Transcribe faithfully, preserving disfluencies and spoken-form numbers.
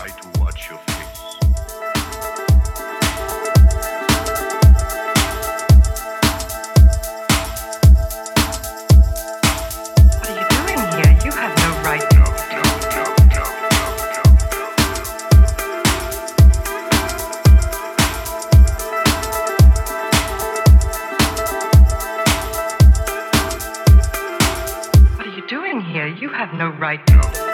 try to watch your face. What are you doing here? You have no right to. No, no, no, no, What are you doing here? You have no right to. no, no.